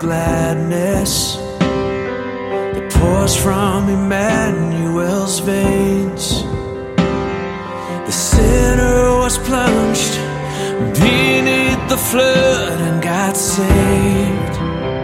gladness that pours from Emmanuel's veins. The sinner was plunged beneath the flood and got saved.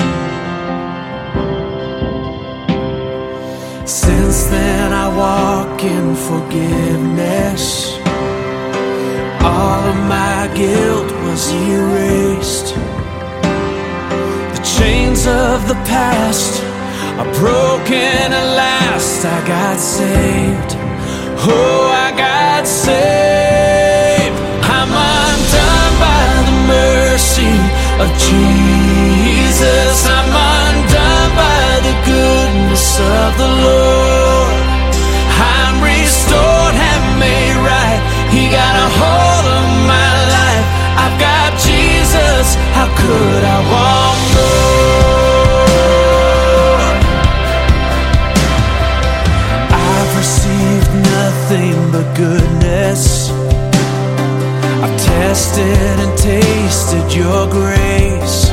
Since then I walk in forgiveness. All of my guilt was erased. The chains of the past are broken at last. I got saved. Oh, I got saved. I'm undone by the mercy of Jesus. I'm undone by the goodness of the Lord. I'm restored and made right. He got a hold of my life. I've got Jesus. How could I want more? I've received nothing but goodness. I've tested and tasted your grace.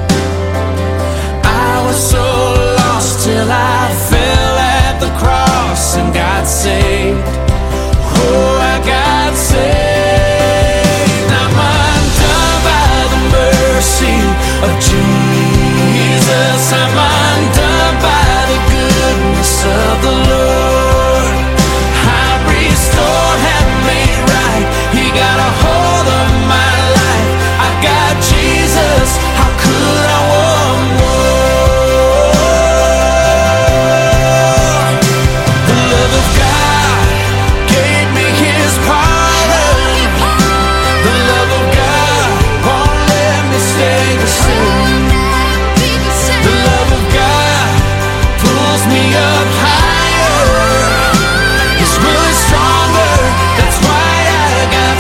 I was so lost till I fell at the cross and got saved. Oh, I got saved. I'm undone by the mercy of Jesus. I'm undone by the goodness of the Lord. I'm restored and made right. He got a hold of my life. I got Jesus. How could I want more? The love of God gave me His power. The love of God won't let me stay the same. The love of God pulls me up higher. His will is stronger. That's why I got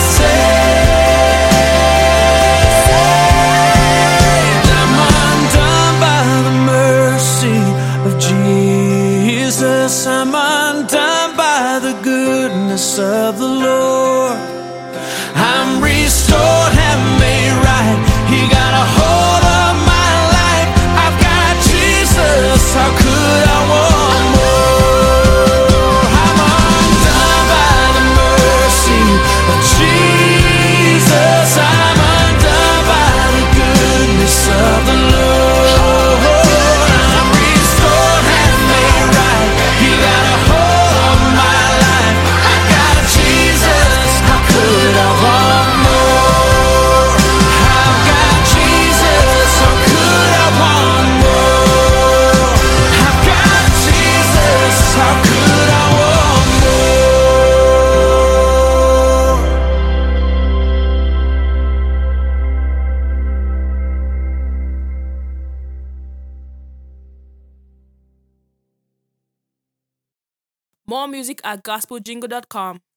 saved. I'm undone by the mercy of Jesus. I'm undone by the goodness of the Lord. I'm restored and made right. He got a hold of my life. I've got Jesus. How could I want more? I'm undone by the mercy of Jesus. I'm undone by the goodness of the Lord. I'm restored and made right. He got a hold of my life. I got Jesus. How could I want more? I've got Jesus. How could I want more? I've got Jesus. How could I want more? More music at gospeljingle.com.